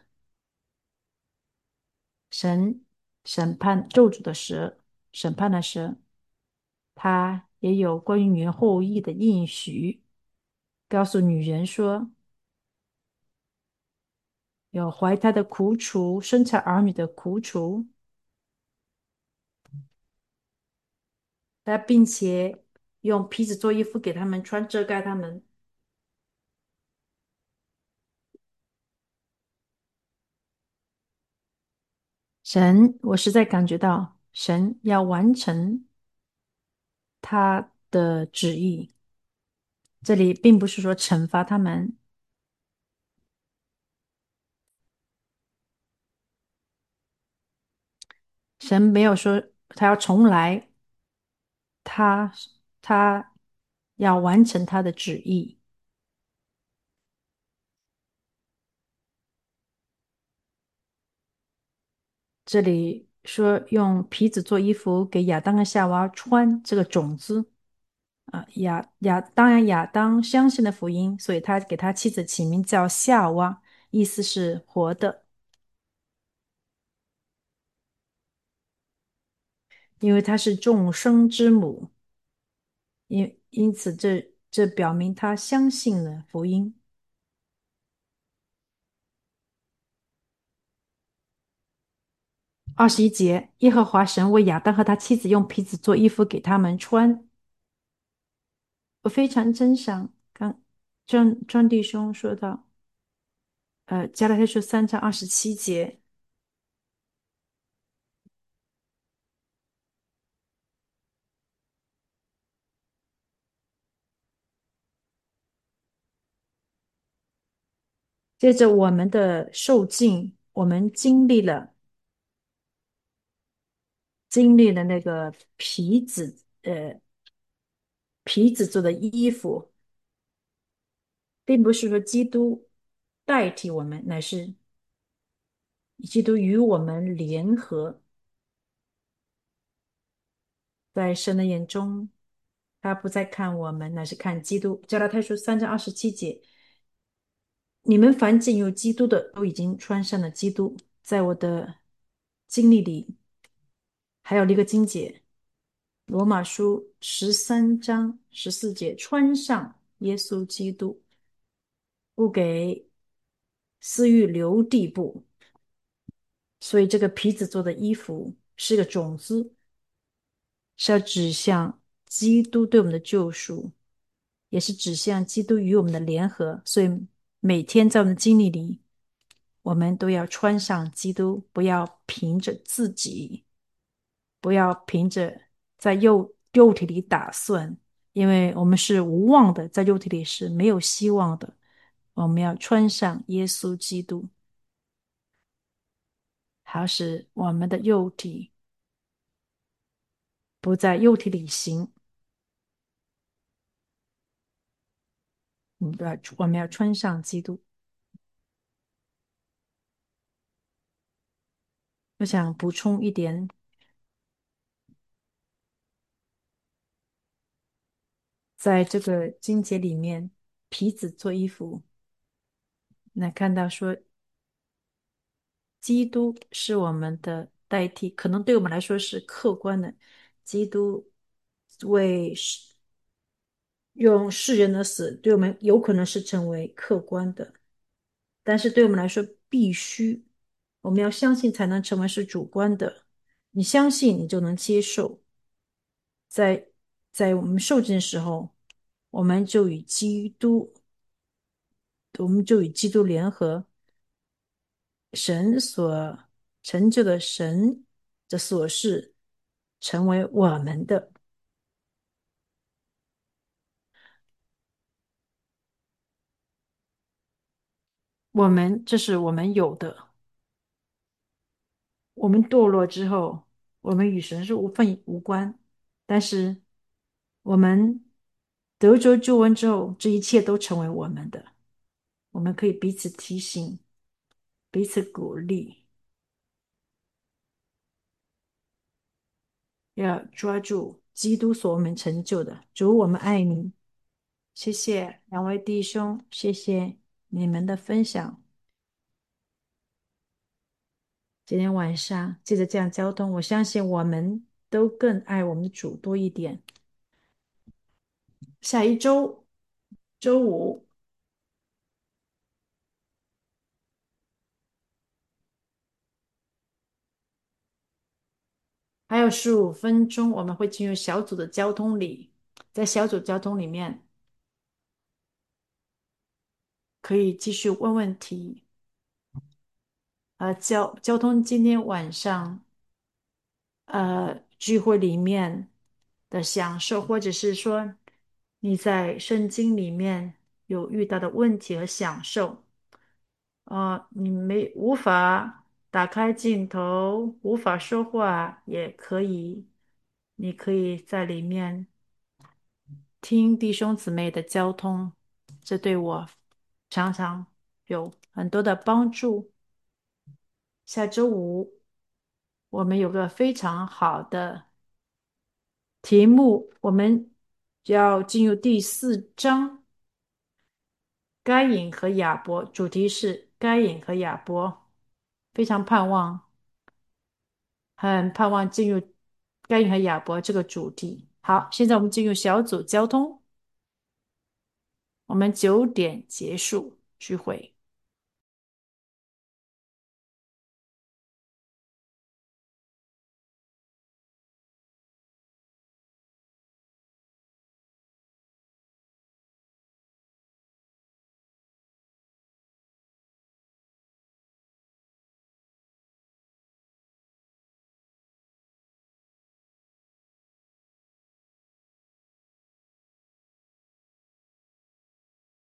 神审判咒诅的蛇，审判的蛇。他也有关于女人后裔的应许，告诉女人说，有怀胎的苦楚，生产儿女的苦楚，他并且用皮子做衣服给他们穿，遮盖他们。神，我实在感觉到神要完成他的旨意，这里并不是说惩罚他们，神没有说他要重来，他他要完成他的旨意。 这里说用皮子做衣服给亚当和夏娃穿，这个种子啊，亚亚当然亚当相信了福音，所以他给他妻子起名叫夏娃，意思是活的，因为她是众生之母，因因此这这表明他相信了福音。二十一节，耶和华神为亚当和他妻子用皮子做衣服给他们穿，我非常珍赏。刚张张弟兄说到，呃，加拉太书三章二十七节，接着我们的受尽，我们经历了经历了那个皮子，呃，皮子做的衣服，并不是说基督代替我们，乃是基督与我们联合，在神的眼中，他不再看我们，乃是看基督。加拉太书三章二十七节，你们凡进入基督的，都已经穿上了基督。在我的经历里，还有一个经节，罗马书十三章十四节，穿上耶稣基督，不给私欲留地步。所以这个皮子做的衣服是个种子，是要指向基督对我们的救赎，也是指向基督与我们的联合。所以每天在我们的经历里，我们都要穿上基督，不要凭着自己，不要凭着在肉肉体里打算，因为我们是无望的，在肉体里是没有希望的。我们要穿上耶稣基督，好使我们的肉体不在肉体里行。我们要我们要穿上基督。我想补充一点，在这个经节里面，皮子做衣服，那看到说基督是我们的代替，可能对我们来说是客观的。基督为世用世人的死，对我们有可能是成为客观的，但是对我们来说必须，我们要相信才能成为是主观的。你相信，你就能接受。在在我们受尽的时候，我们就与基督，我们就与基督联合，神所成就的神的所事，成为我们的。我们这是我们有的。我们堕落之后，我们与神是无分无关，但是我们得着救恩之后，这一切都成为我们的。我们可以彼此提醒，彼此鼓励，要抓住基督所我们成就的。主，我们爱你。谢谢两位弟兄，谢谢你们的分享。今天晚上借着这样交通，我相信我们都更爱我们的主多一点。下一周周五还有十五分钟，我们会进入小组的交通里，在小组交通里面可以继续问问题。呃，交交通今天晚上呃聚会里面的享受，或者是说你在圣经里面有遇到的问题和享受，呃，你没无法打开镜头，无法说话，也可以，你可以在里面听弟兄姊妹的交通，这对我常常有很多的帮助。下周五我们有个非常好的题目，我们就要进入第四章。该隐和亚伯，主题是该隐和亚伯，非常盼望，很盼望进入该隐和亚伯这个主题。好，现在我们进入小组交通，我们九点结束聚会。